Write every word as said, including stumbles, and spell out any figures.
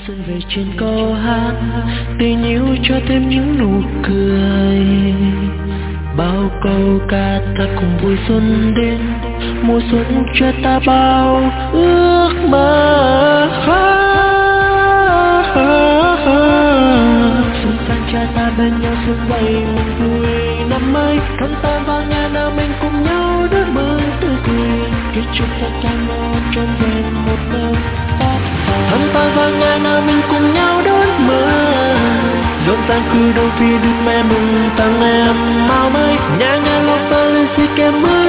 xuân về trên câu hát tình yêu cho thêm những nụ cười, bao câu ca ta cùng vui xuân đến, mùa xuân cho ta bao ước mơ. Xuân sang cho ta bên nhau xuân vầy mừng vui năm mới, thân ta vào nhà nào mình cùng nhau đón mừng tươi cười, kết chúc tất cả nhau trọn vẹn một đời. Thân ta vào nhà nào mình cùng nhau đón mừng, rộn ràng cứ đâu vì được mẹ mừng tặng em màu mới, nhà nhà lo toa lên xì kem mới.